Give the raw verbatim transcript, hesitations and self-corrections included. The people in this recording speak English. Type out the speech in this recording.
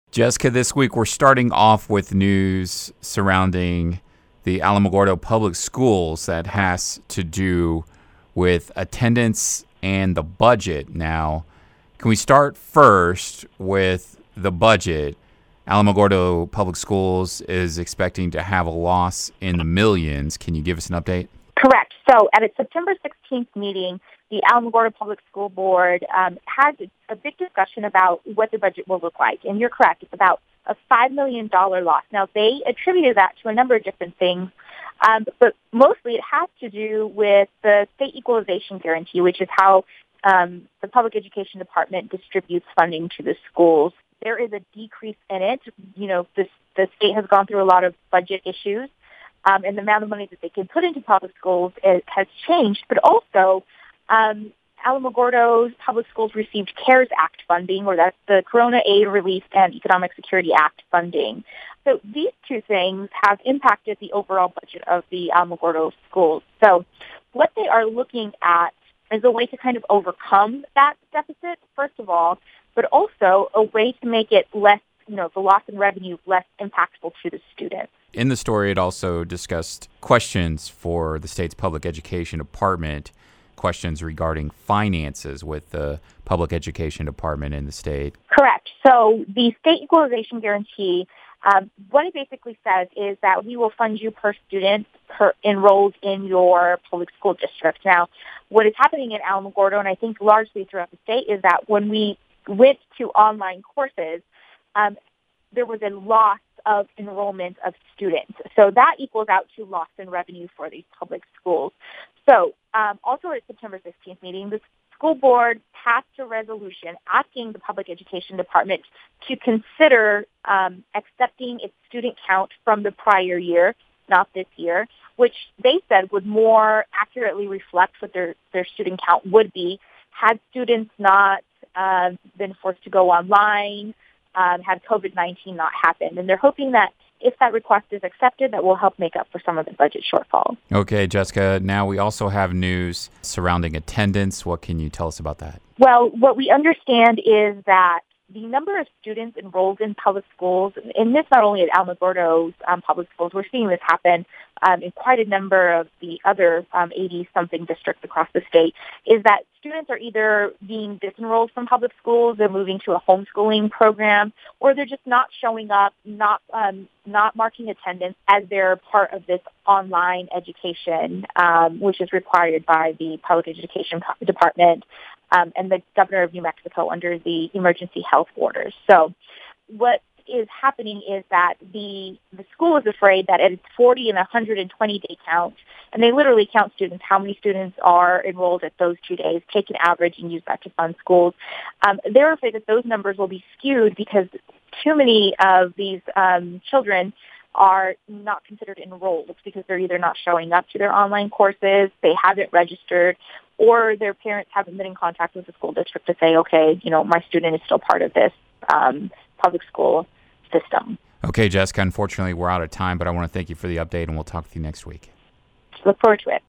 Jessica, this week we're starting off with news surrounding the Alamogordo Public Schools that has to do with attendance and the budget. Now, can we start first with the budget? Alamogordo Public Schools is expecting to have a loss in the millions. Can you give us an update? Correct. So at its September sixteenth meeting, the Alamogordo Public School Board um, had a big discussion about what the budget will look like. And you're correct, it's about a five million dollars loss. Now, they attributed that to a number of different things, um, but mostly it has to do with the state equalization guarantee, which is how um, the Public Education Department distributes funding to the schools. There is a decrease in it. You know, this, the state has gone through a lot of budget issues. Um, and the amount of money that they can put into public schools it has changed. But also, um, Alamogordo's public schools received CARES Act funding, or that's the Corona Aid, Relief, and Economic Security Act funding. So these two things have impacted the overall budget of the Alamogordo schools. So what they are looking at is a way to kind of overcome that deficit, first of all, but also a way to make it less, you know, the loss in revenue less impactful to the students. In the story, it also discussed questions for the state's public education department, questions regarding finances with the public education department in the state. Correct. So the state equalization guarantee, um, what it basically says is that we will fund you per student per enrolled in your public school district. Now, what is happening in Alamogordo, and I think largely throughout the state, is that when we went to online courses, um, there was a loss of enrollment of students. So that equals out to loss in revenue for these public schools. So um, also at September sixteenth meeting, the school board passed a resolution asking the Public Education Department to consider um, accepting its student count from the prior year, not this year, which they said would more accurately reflect what their, their student count would be had students not uh, been forced to go online, Um, had COVID nineteen not happened. And they're hoping that if that request is accepted, that will help make up for some of the budget shortfall. Okay, Jessica, now we also have news surrounding attendance. What can you tell us about that? Well, what we understand is that the number of students enrolled in public schools, and this not only at Alamogordo's um, public schools, we're seeing this happen um, in quite a number of the other um, eighty-something districts across the state, is that students are either being disenrolled from public schools, they're moving to a homeschooling program, or they're just not showing up, not um, not marking attendance as they're part of this online education, um, which is required by the Public Education Department um, and the governor of New Mexico under the emergency health orders. So what is happening is that the the school is afraid that at its forty and one hundred twenty day count, and they literally count students, how many students are enrolled at those two days, take an average and use that to fund schools. Um, they're afraid that those numbers will be skewed because too many of these um, children are not considered enrolled because they're either not showing up to their online courses, they haven't registered, or their parents haven't been in contact with the school district to say, okay, you know, my student is still part of this um, public school system. Okay, Jessica, unfortunately, we're out of time, but I want to thank you for the update, and we'll talk with you next week. Look forward to it.